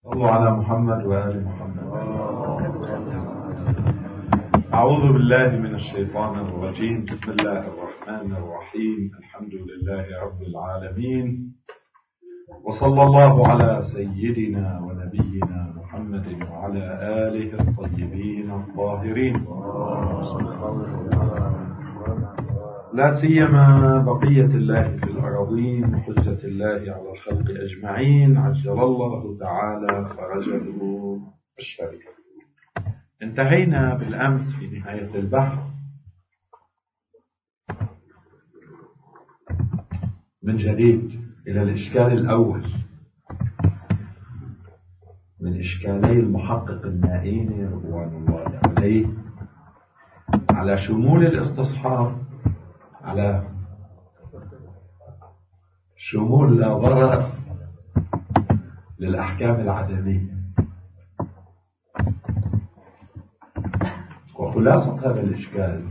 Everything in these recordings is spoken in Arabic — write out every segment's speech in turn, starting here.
صلوا على محمد وآل محمد. أعوذ بالله من الشيطان الرجيم. بسم الله الرحمن الرحيم. الحمد لله رب العالمين، وصلى الله على سيدنا ونبينا محمد وعلى آله الطيبين الطاهرين، لا سيما بقية الله في الأراضين وحجة الله على الخلق أجمعين، عجل الله تعالى فرجه الشريف. انتهينا بالأمس في نهاية البحث من جديد إلى الإشكال الأول من إشكالي المحقق النائين رضوان الله عليه على شمول الاستصحاب، على شمول لا ضرر للأحكام العدمية. وخلاصة هذا الإشكال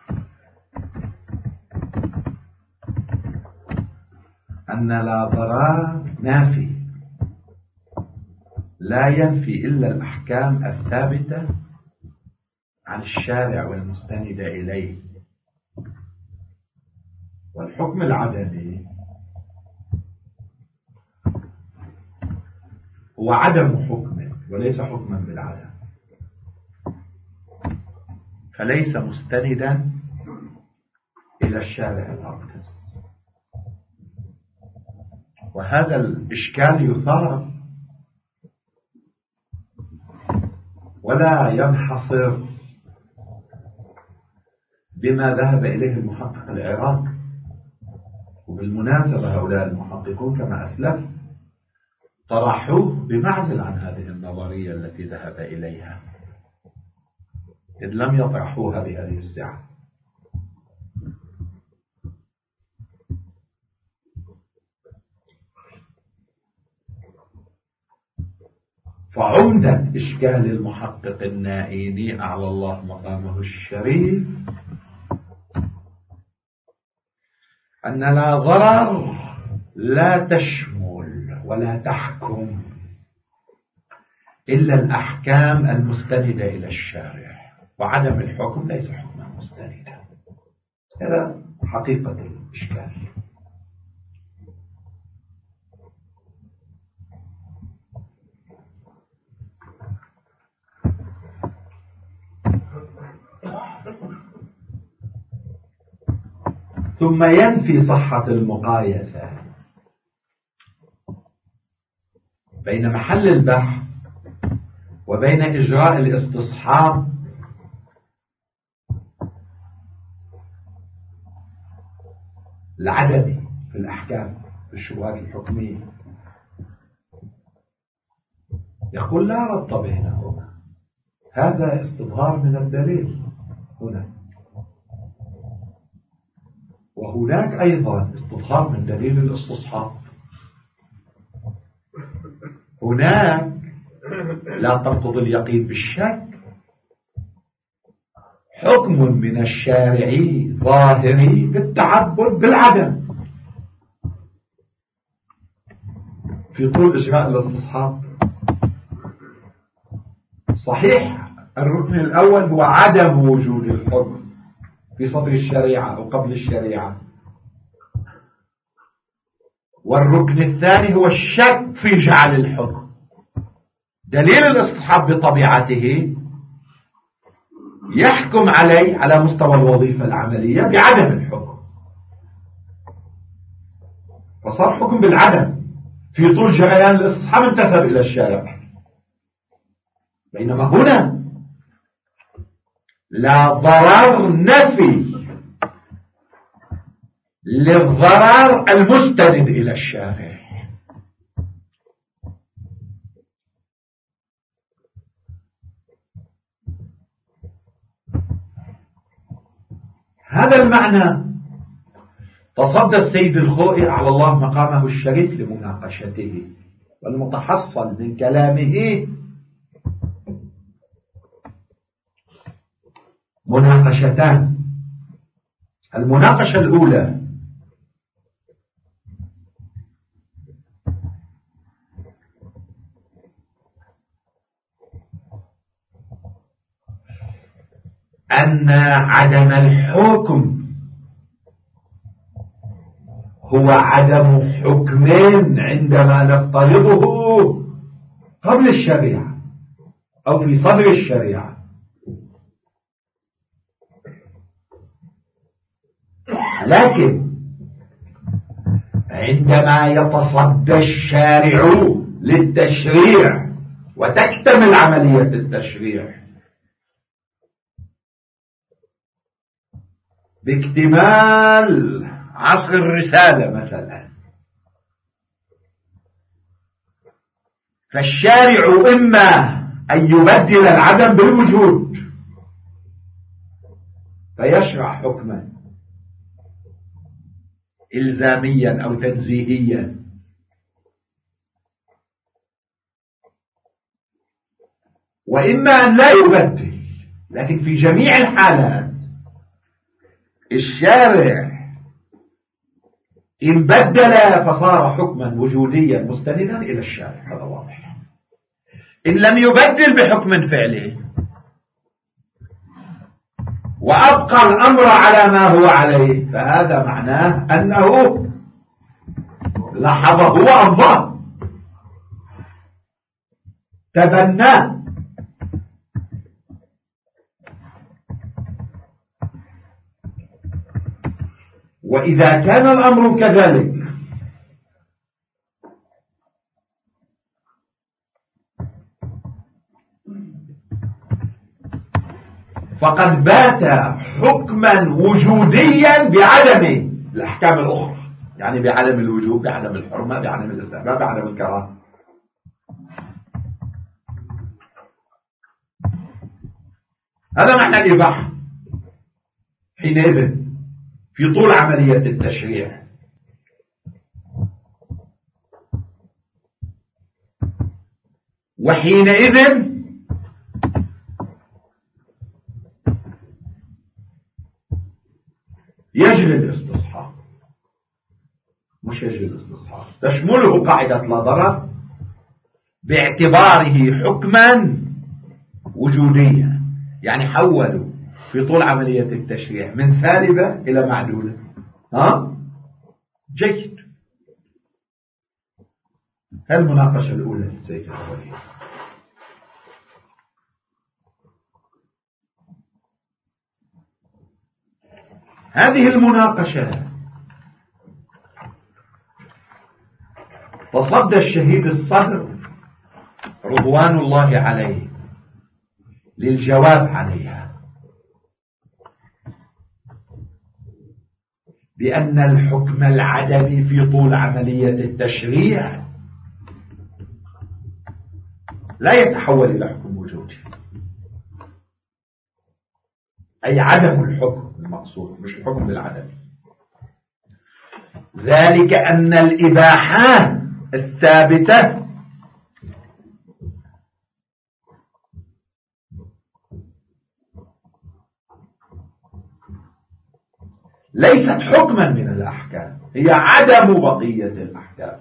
أن لا ضرر نافي لا ينفي إلا الأحكام الثابتة عن الشارع والمستندة إليه، والحكم العدمي هو عدم حكم وليس حكما بالعدم، فليس مستندا إلى الشارع الأقدس. وهذا الإشكال يثار ولا ينحصر بما ذهب إليه المحقق العراقي. وبالمناسبة هؤلاء المحققون كما أسلف طرحوه بمعزل عن هذه النظرية التي ذهب إليها، إذ لم يطرحوها بهذه السعة. فعمدة إشكال المحقق النائيني أعلى الله مقامه الشريف أن لا ضرر لا تشمل ولا تحكم إلا الأحكام المستندة إلى الشارع، وعدم الحكم ليس حكما مستندا. هذا حقيقة الإشكال. ثم ينفي صحة المقايسة بين محل البحث وبين إجراء الاستصحاب العدمي في الأحكام في الشبهات الحكمية. يقول لا ربط بينهما، هذا استظهار من الدليل هنا، وهناك أيضا استظهار من دليل الاستصحاب. هناك لا تنقض اليقين بالشك، حكم من الشارعي ظاهري بالتعبد بالعدم في طول إجراء الاستصحاب. صحيح الركن الأول هو عدم وجود الحكم في صدر الشريعة أو قبل الشريعة، والركن الثاني هو الشك في جعل الحكم. دليل الاستصحاب بطبيعته يحكم عليه على مستوى الوظيفة العملية بعدم الحكم، فصار حكم بالعدم في طول جريان الاستصحاب انتسب إلى الشارع. بينما هنا لا ضرر نفي للضرر المستند إلى الشارع. هذا المعنى تصدى السيد الخوئي على الله مقامه الشريف لمناقشته، والمتحصل من كلامه مناقشتان. المناقشة الأولى أن عدم الحكم هو عدم حكم عندما نفترضه قبل الشريعة أو في صدر الشريعة، لكن عندما يتصدى الشارع للتشريع وتكتمل عملية التشريع باكتمال عصر الرسالة مثلا، فالشارع إما أن يبدل العدم بالوجود فيشرع حكما إلزاميا أو تنزيهيا، وإما أن لا يبدل. لكن في جميع الحالات الشارع إن بدل فصار حكما وجوديا مستندا إلى الشارع، هذا واضح. إن لم يبدل بحكم فعلي وأبقى الأمر على ما هو عليه، فهذا معناه أنه لحظه وأمضاه، تبناه. وإذا كان الأمر كذلك فقد بات حكما وجوديا بعدم الأحكام الأخرى، يعني بعدم الوجوب، بعدم الحرمة، بعدم الاستحباب، بعدم الكراهة. هذا معنى الإباحة حينئذ في طول عملية التشريع. وحينئذ يجري الاستصحاب، مش يجري الاستصحاب، تشمله قاعدة لا ضرر باعتباره حكما وجوديا، يعني حولوا في طول عملية التشريع من سالبة إلى معدولة. جيد. المناقشة الأولى في السيف الأولية. هذه المناقشة تصدى الشهيد الصدر رضوان الله عليه للجواب عليها بأن الحكم العدمي في طول عملية التشريع لا يتحول إلى حكم وجودي، أي عدم الحكم المقصود، مش الحكم بالعدم. ذلك أن الإباحات الثابتة ليست حكما من الأحكام، هي عدم بقية الأحكام.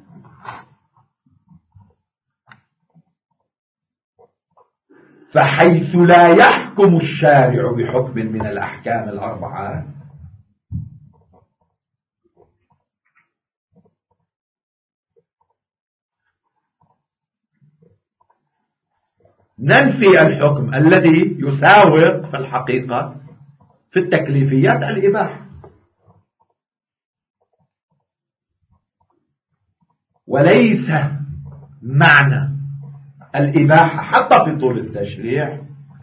فحيث لا يحكم الشارع بحكم من الأحكام الأربعة ننفي الحكم الذي يساوق في الحقيقة في التكليفيات الإباحة. وليس معنى الإباحة حتى في طول التشريع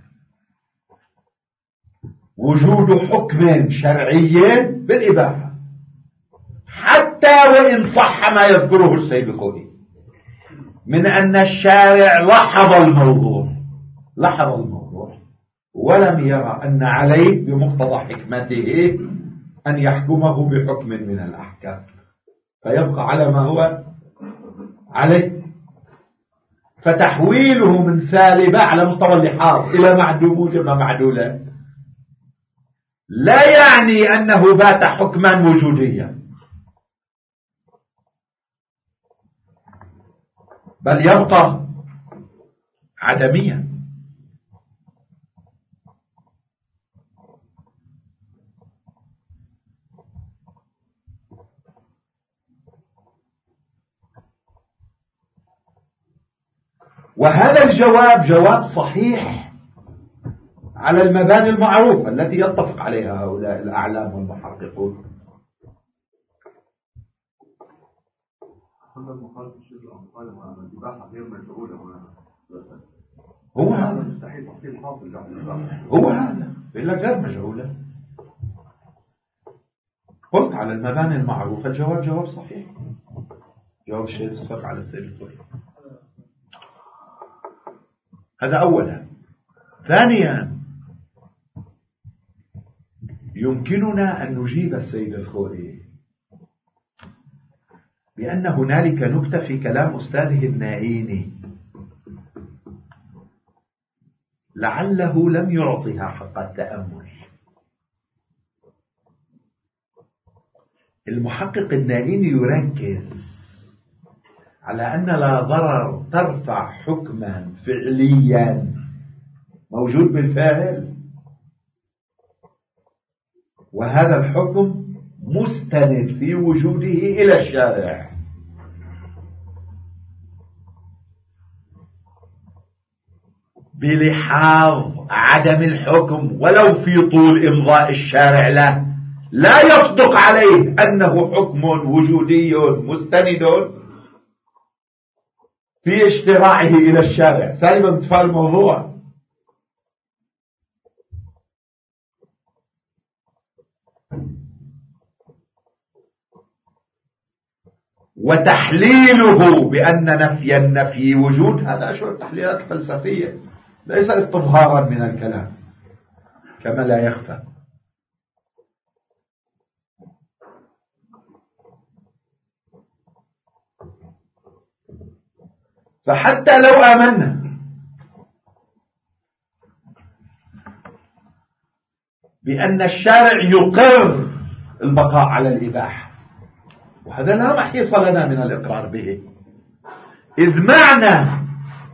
وجود حكم شرعي بالإباحة، حتى وإن صح ما يذكره السيبقوني من أن الشارع لاحظ الموضوع ولم يرى أن عليه بمقتضى حكمته أن يحكمه بحكم من الأحكام، فيبقى على ما هو عليه. فتحويله من سالبة على مستوى اللحاظ إلى موجب معدولة لا يعني أنه بات حكما وجوديا، بل يبقى عدميا. وهذا الجواب جواب صحيح على المباني المعروفة التي يتفق عليها هؤلاء الأعلام والمحققون. هو هذا مستحيل تحصيل حاصل، هو هذا إلا غير مجهولة. قلت على المباني المعروفة الجواب جواب صحيح، جواب الشيخ الصدق على السيد الخوي. هذا أولا. ثانيا يمكننا أن نجيب السيد الخوي بأن هنالك نكتة في كلام أستاذه النائيني لعله لم يعطها حق التأمل. المحقق النائيني يركز على أن لا ضرر ترفع حكما فعليا موجود بالفعل، وهذا الحكم مستند في وجوده إلى الشارع، بلحاظ عدم الحكم ولو في طول إمضاء الشارع له لا يصدق عليه أنه حكم وجودي مستند في اشتراعه إلى الشارع. سالما انتفاء الموضوع. وتحليله بأن نفي النفي وجود، هذا شو التحليلات الفلسفية، ليس استظهارا من الكلام كما لا يخفى. فحتى لو آمنا بأن الشارع يقر البقاء على الإباحة، وهذا لا محيص لنا من الإقرار به، إذ معنى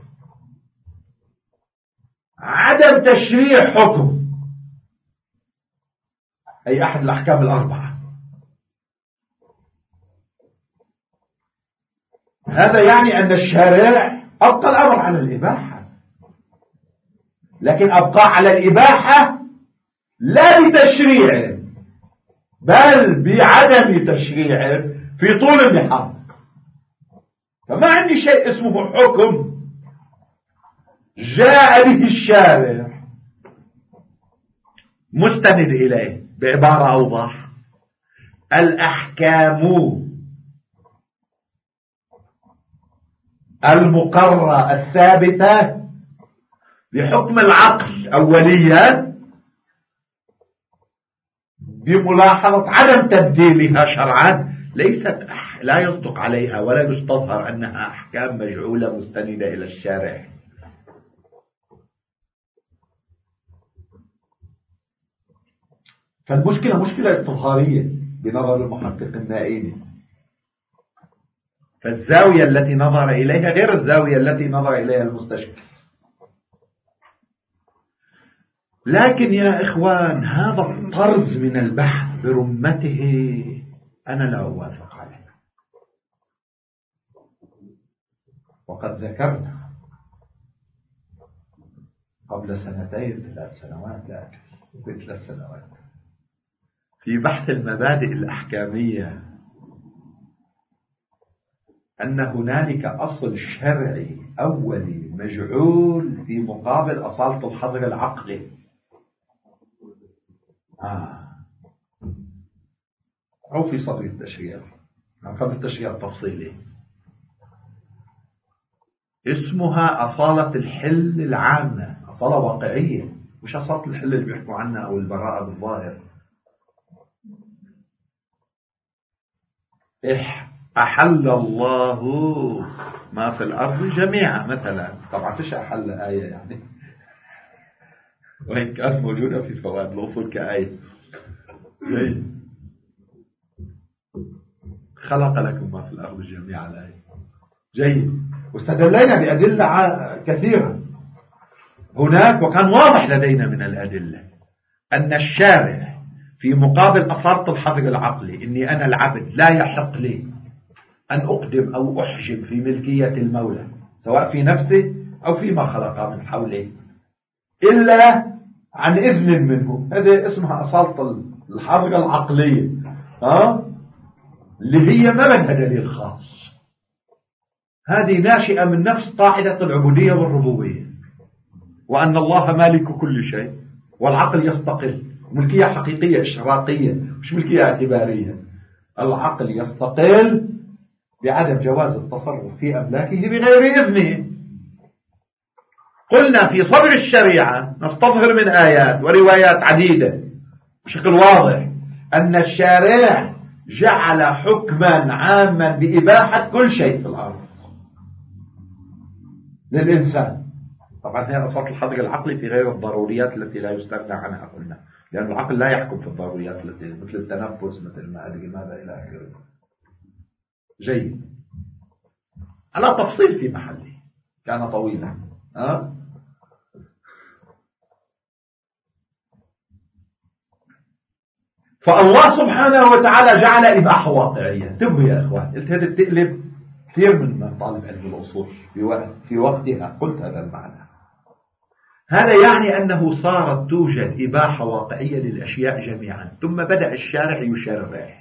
عدم تشريع حكم أي أحد الأحكام الأربعة، هذا يعني أن الشارع أبقى الأمر على الإباحة، لكن أبقى على الإباحة لا بتشريع بل بعدم تشريع في طول النحاق. فما عندي شيء اسمه حكم جاء به الشارع مستند إليه. بعبارة أوضح، الأحكام المقررة الثابتة بحكم العقل أوليا بملاحظة عدم تبديلها شرعا لا يصدق عليها ولا يستظهر أنها أحكام مجعولة مستندة إلى الشارع. فالمشكلة مشكلة استظهارية بنظر المحقق النائيني، فالزاوية التي نظر إليها غير الزاوية التي نظر إليها المستشكل. لكن يا إخوان هذا الطرز من البحث برمته أنا لا أوافق عليه. وقد ذكرنا قبل 2 3 سنوات، لا أكثر، 3 سنوات، في بحث المبادئ الأحكامية أن هنالك أصل شرعي أولي مجعول في مقابل أصالة الحظر العقلي. أو في صدر التشريع قبل التشريع التفصيلي، اسمها أصالة الحل العامة، أصالة واقعية، مش أصالة الحل اللي بيحكوا عنها أو البراءة بالظاهر. أحل الله ما في الأرض جميعا مثلا، طبعا فيش أحل آية يعني، وإن كانت موجودة في فوائد الأصول كآية. جيد. خلق لكم ما في الأرض جميعا الآية. جيد. واستدلينا بأدلة كثيرة هناك، وكان واضح لدينا من الأدلة أن الشارع في مقابل أصالة الحظر العقلي، إني أنا العبد لا يحق لي أن أقدم أو أحجم في ملكية المولى سواء في نفسه أو فيما خلق من حوله إلا عن إذن منه. هذه اسمها أصالة الحظر العقلية اللي هي ما بدها دليل خاص. هذه ناشئة من نفس قاعدة العبودية والربوبية، وأن الله مالك كل شيء، والعقل يستقل. ملكية حقيقية إشراقية مش ملكية اعتبارية. العقل يستقل بعدم جواز التصرف في أملاكه بغير إذنه. قلنا في صدر الشريعة نستظهر من آيات وروايات عديدة بشكل واضح أن الشارع جعل حكما عاما بإباحة كل شيء في الأرض للإنسان. طبعا هي أصل الحظر العقلي في غير الضروريات التي لا يستغنى عنها قلنا، لأن العقل لا يحكم في الضروريات التي مثل التنفس، مثل ما أدري ماذا إلى آخره. جيد، على تفصيل في محله كان طويلا. فالله سبحانه وتعالى جعل إباحة واقعية. انتبهوا يا إخوان، قلت هذا بتقلب كثير من طالب علم الأصول في وقتها، قلت هذا المعنى. هذا يعني أنه صارت توجد إباحة واقعية للأشياء جميعا، ثم بدأ الشارع يشرع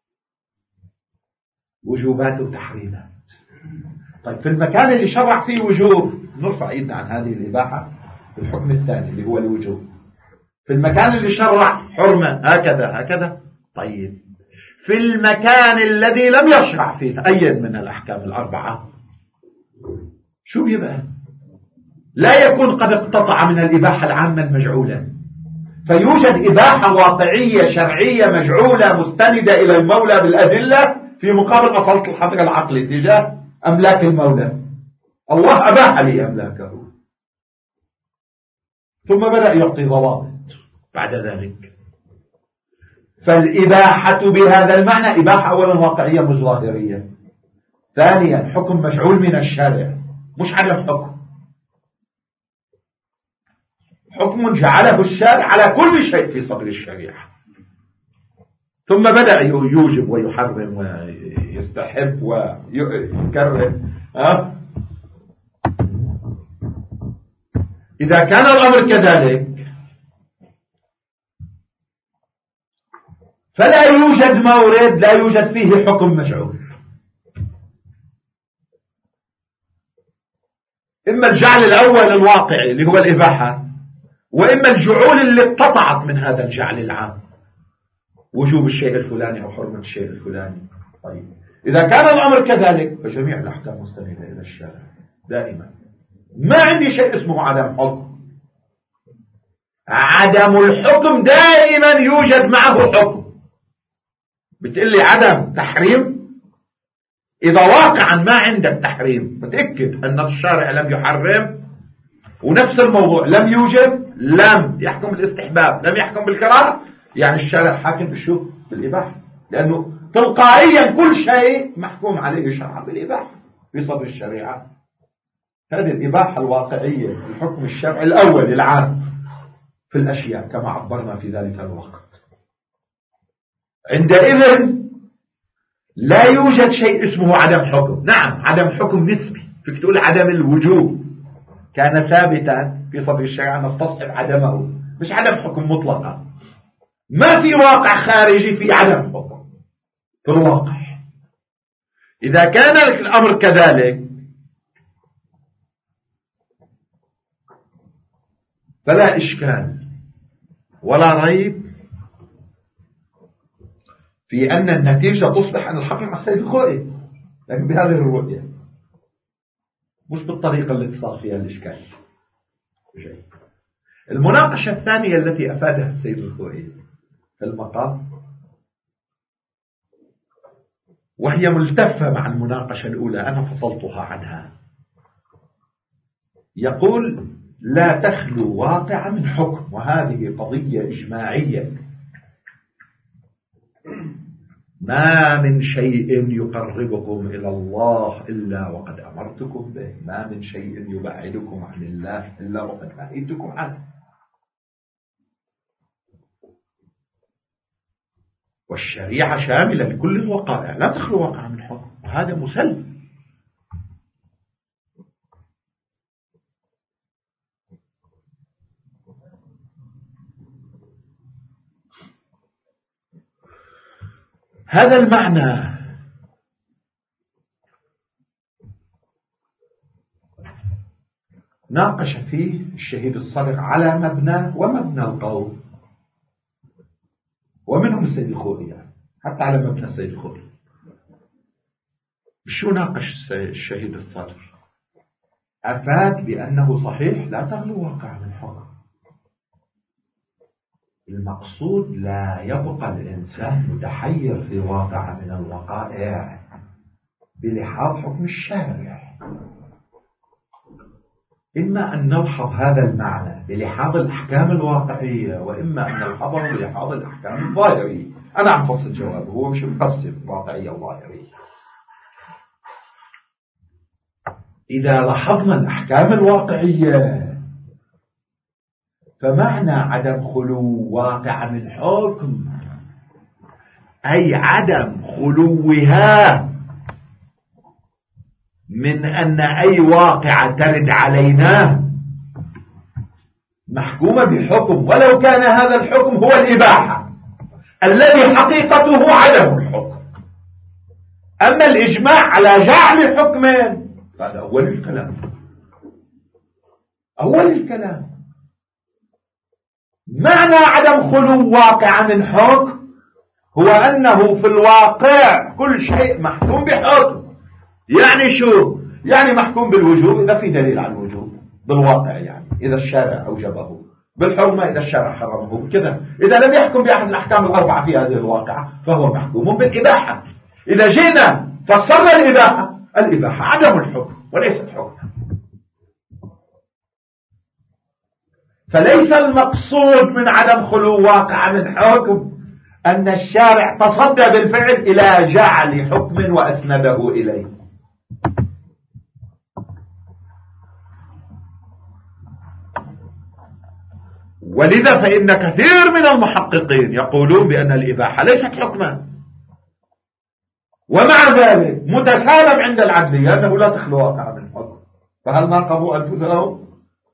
وجوبات وتحريمات. طيب في المكان اللي شرع فيه وجوب نرفع ايدنا عن هذه الإباحة في الحكم الثاني اللي هو الوجوب. في المكان اللي شرع حرمة هكذا هكذا. طيب في المكان الذي لم يشرع فيه أي من الأحكام الأربعة شو يبقى؟ لا يكون قد اقتطع من الإباحة العامة المجعولة، فيوجد إباحة واقعية شرعية مجعولة مستندة إلى المولى بالأدلة في مقابل أصالة الحظر العقلي تجاه أملاك المولى. الله أباح لي أملاكه، ثم بدأ يعطي ضوابط بعد ذلك. فالإباحة بهذا المعنى إباحة أولا واقعية مش ظاهرية، ثانيا حكم مجعول من الشارع مش عدم حكم جعله الشارع على كل شيء في صدر الشريعة، ثم بدأ يوجب ويحرم ويستحب ويكره. إذا كان الأمر كذلك فلا يوجد مورد لا يوجد فيه حكم مجعول. إما الجعل الأول الواقعي اللي هو الإباحة، وإما الجعول اللي اقتطعت من هذا الجعل العام، وجوب الشيء الفلاني أو حرمة الشيء الفلاني. طيب إذا كان الأمر كذلك فجميع الأحكام مستندة إلى الشارع دائما. ما عندي شيء اسمه عدم حكم. عدم الحكم دائما يوجد معه حكم. بتقلي عدم تحريم، إذا واقعا ما عندك تحريم متأكد أن الشارع لم يحرم، ونفس الموضوع لم يوجب، لم يحكم بالاستحباب، لم يحكم بالكراهة، يعني الشارع حاكم بالشو؟ بالإباحة، لأنه تلقائيا كل شيء محكوم عليه شرعا بالإباحة في صدر الشريعة. هذه الإباحة الواقعية، الحكم الشرعي الأول العام في الأشياء كما عبرنا في ذلك الوقت. عندئذ لا يوجد شيء اسمه عدم حكم. نعم عدم حكم نسبي، فيك تقول عدم الوجوب كان ثابتا في صدر الشريعة نستصحب عدمه، مش عدم حكم مطلقا. ما في واقع خارجي في عدم حكم في الواقع. إذا كان الأمر كذلك فلا إشكال ولا ريب في أن النتيجة تصبح أن الحكم على السيد الخوئي، لكن بهذه الرؤية مش بالطريقة اللي صار فيها الإشكال. المناقشة الثانية التي أفادها السيد الخوئي في المقام، وهي ملتفة مع المناقشة الأولى أنا فصلتها عنها، يقول لا تخلو واقع من حكم، وهذه قضية إجماعية. ما من شيء يقربكم إلى الله إلا وقد أمرتكم به، ما من شيء يبعدكم عن الله إلا وقد نهيتكم عنه. والشريعة شاملة لكل الوقائع، لا تخلو واقع من حكم، وهذا مسلم. هذا المعنى ناقش فيه الشهيد الصادق على مبنى ومبنى القول، ومنهم السيد الخوري يعني، حتى على مبنى السيد الخوري. شو ناقش الشهيد الصادق؟ أفاد بأنه صحيح لا تغلو واقع من حكم. المقصود لا يبقى الإنسان متحير في واقع من الوقائع بلحاظ حكم الشارع. إما أن نلحظ هذا المعنى بلحاظ الأحكام الواقعية، وإما أن نلحظه بلحاظ الأحكام الظاهرية. أنا عم فصل جوابه، هو مش مقسم واقعية وظاهرية. إذا لاحظنا الأحكام الواقعية فمعنى عدم خلو واقع من حكم أي عدم خلوها من أن أي واقع ترد علينا محكومة بحكم، ولو كان هذا الحكم هو الإباحة الذي حقيقته عدم الحكم. أما الإجماع على جعل حكم هذا أول الكلام. أول الكلام معنى عدم خلو واقع من حكم هو أنه في الواقع كل شيء محكوم بحكم. يعني شو؟ يعني محكوم بالوجوب إذا في دليل على الوجوب بالواقع، يعني إذا الشارع أوجبه، بالحرمة إذا الشارع حرمه كذا. إذا لم يحكم بأحد الأحكام الأربعة في هذه الواقعة فهو محكوم بالإباحة. إذا جينا فسرنا الإباحة عدم الحكم وليس الحكم. فليس المقصود من عدم خلو واقع من حكم أن الشارع تصدى بالفعل إلى جعل حكم وأسنده إليه. ولذا فإن كثير من المحققين يقولون بأن الإباحة ليست حكما، ومع ذلك متسالم عند العدلية أنه لا تخلو واقع من حكم. فهل ناقضوا أنفسهم؟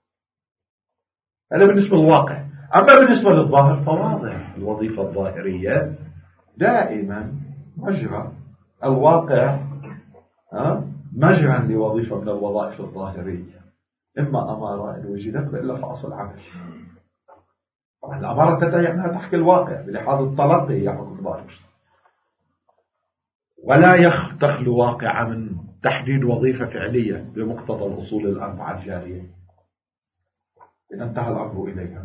هذا بالنسبة للواقع. أما بالنسبة للظاهر فواضح. الوظيفة الظاهرية دائما مجرى الواقع مجرى لوظيفة من الوظائف الظاهرية، إما أمارة إن وجدت وإلا فأصل عمل. طبعا الأمارة تتعي أنها تحكي الواقع بلحاظ التلقي هي حكم ظاهر، ولا تخلو واقع من تحديد وظيفة فعلية بمقتضى الأصول الأربعة الجارية إن انتهى الأمر إليها.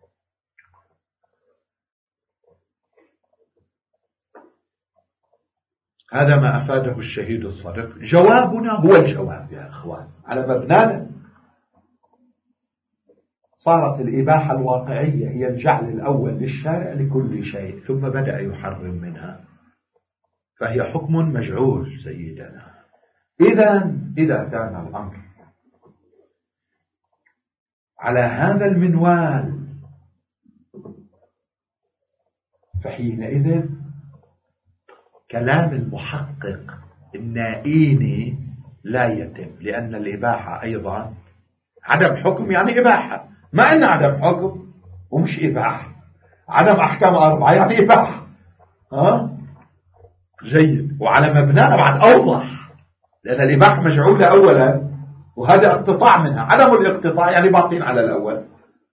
هذا ما أفاده الشهيد الصادق. جوابنا هو الجواب يا أخوان على مبنانا. صارت الإباحة الواقعية هي الجعل الأول للشارع لكل شيء، ثم بدأ يحرم منها، فهي حكم مجعول سيدنا. إذا كان الأمر على هذا المنوال فحينئذ كلام المحقق النائيني لا يتم، لأن الإباحة أيضا عدم حكم يعني إباحة، ما إن عدم حكم ومش إباحة. عدم أحكام أربعة يعني إباحة. جيد. وعلى مبنانا بعد أوضح، لأن الإباحة مجعولة أولا وهذا اقتطاع منها. عدم الاقتطاع يعني باقين على الأول.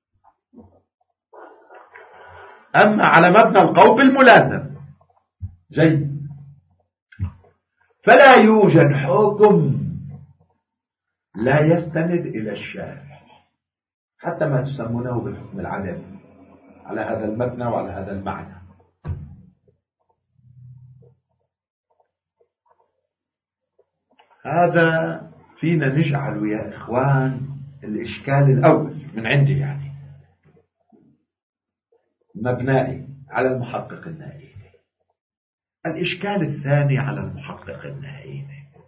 أما على مبنى القول بالملازم. جيد. فلا يوجد حكم لا يستند إلى الشارع، حتى ما تسمونه بالحكم العدمي، على هذا المبنى وعلى هذا المعنى. هذا فينا نجعل يا إخوان الإشكال الأول من عندي، يعني مبنائي على المحقق النائي. الإشكال الثاني على المحقق النائي.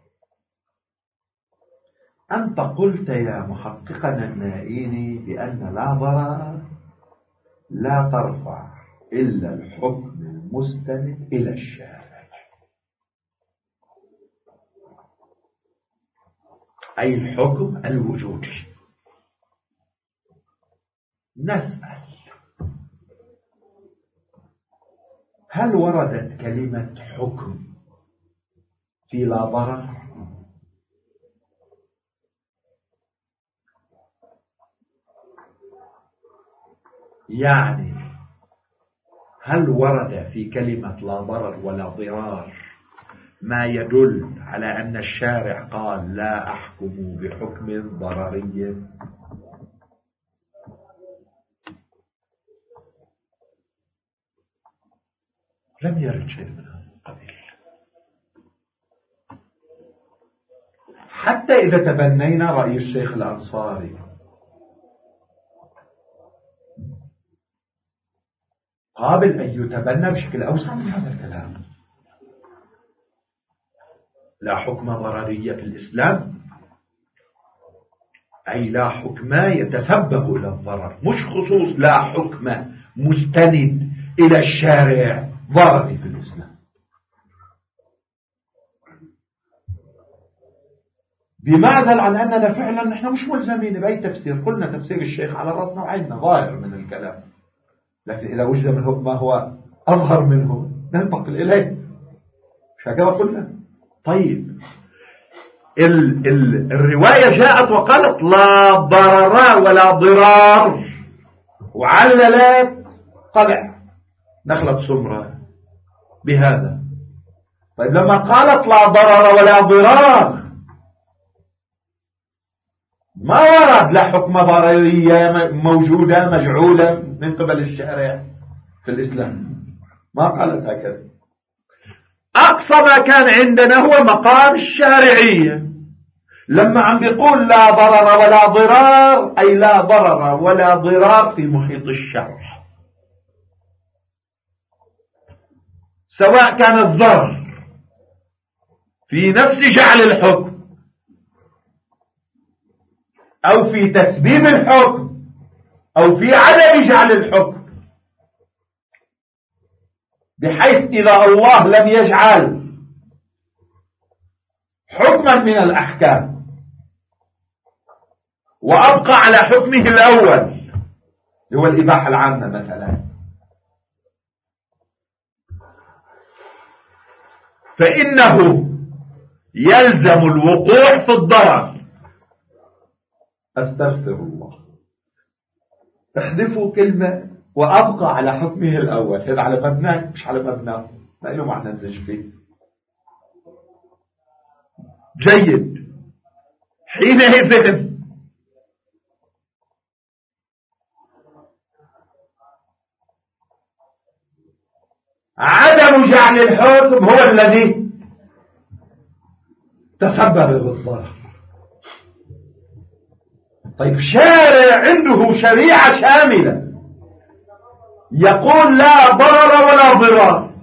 أنت قلت يا محققنا النائي بأن لا ضرر لا ترفع إلا الحكم المستند إلى الشارع، أي الحكم الوجودي. نسأل هل وردت كلمة حكم في لا ضرر؟ يعني هل ورد في كلمة لا ضرر ولا ضرار ما يدل على أن الشارع قال لا أحكم بحكم ضرري؟ لم يرد شيء من هذا القبيل. حتى إذا تبنينا رأي الشيخ الأنصاري قابل أن يتبنى بشكل أوسع من هذا الكلام. لا حكم ضررية في الإسلام أي لا حكم يتسبب إلى الضرر، مش خصوص لا حكم مستند إلى الشارع ضرري في الإسلام. بمعزل عن أننا فعلا نحن مش ملزمين بأي تفسير، قلنا تفسير الشيخ على رأسنا وعيننا ظاهر من الكلام، لكن إذا وجد منه ما هو أظهر منه ننتقل إليه، مش هكذا قلنا؟ طيب الرواية جاءت وقالت لا ضرر ولا ضرار، وعللت قلع نخلة سمرة بهذا. طيب لما قالت لا ضرر ولا ضرار ما ورد لا حكم ضررية موجودة مجعولة من قبل الشارع في الإسلام، ما قالت هكذا. أقصى ما كان عندنا هو مقام الشارعية، لما عم بيقول لا ضرر ولا ضرار أي لا ضرر ولا ضرار في محيط الشرع، سواء كان الضرر في نفس جعل الحكم أو في تسبيب الحكم أو في عدم جعل الحكم، بحيث إذا الله لم يجعل حكما من الأحكام وأبقى على حكمه الأول هو الإباحة العامة مثلا، فإنه يلزم الوقوع في الضرر. أستغفر الله، احذفوا كلمة وأبقى على حكمه الأول، هذا على مبناه مش على مبناه، ما له معنى نزج فيه. جيد، حينئذ عدم جعل الحكم هو الذي تسبب بالضرر. طيب شارع عنده شريعة شاملة يقول لا ضرر ولا ضرار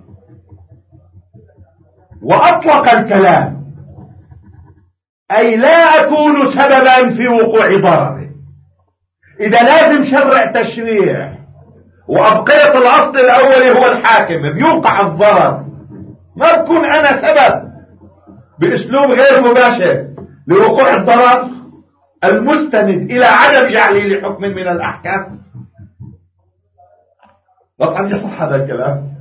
وأطلق الكلام، أي لا أكون سببا في وقوع ضرره. إذا لازم شرع تشريع وأبقيت الأصل الأول هو الحاكم بيوقع الضرر، ما بكون أنا سبب بأسلوب غير مباشر لوقوع الضرر المستند إلى عدم جعله لحكم من الأحكام. طبعا يصح هذا الكلام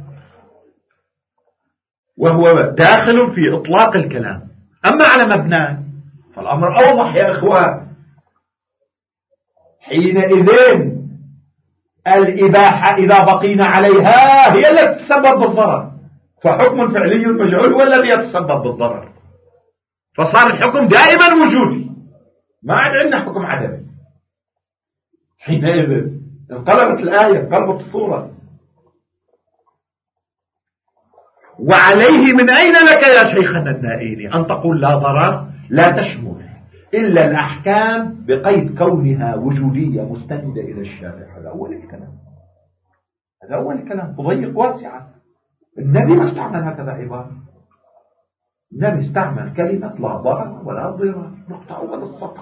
وهو داخل في إطلاق الكلام. أما على مبناه فالأمر أوضح يا إخوان. حينئذ الإباحة إذا بقينا عليها هي التي تسبب بالضرر، فحكم فعلي مجعول هو الذي يتسبب بالضرر، فصار الحكم دائما وجودي، ما عاد عندنا حكم عدمي. حينئذ انقلبت الآية، انقلبت الصورة. وعليه من أين لك يا شيخنا النائيني أن تقول لا ضرر لا تشمل إلا الأحكام بقيد كونها وجودية مستندة إلى الشارع؟ هذا أول الكلام، هذا أول الكلام. تضيق واسعة. النبي ما استعمل هكذا عبارة، النبي استعمل كلمة لا ضرر ولا ضرر، نقطة أول السطر.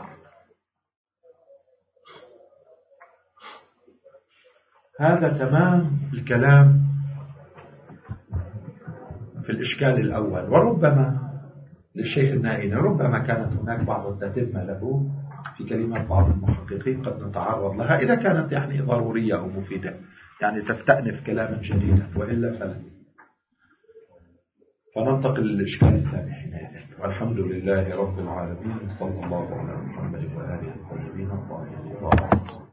هذا تمام الكلام في الإشكال الأول. وربما للشيخ النائين ربما كانت هناك بعض التتمة له في كلمات بعض المحققين قد نتعرض لها إذا كانت يعني ضرورية أو مفيدة، يعني تستأنف كلاما جديدا، وإلا فلا. فننتقل للإشكال الثاني حينئذ. والحمد لله رب العالمين، صلى الله على محمد وآله الطيبين الطاهرين.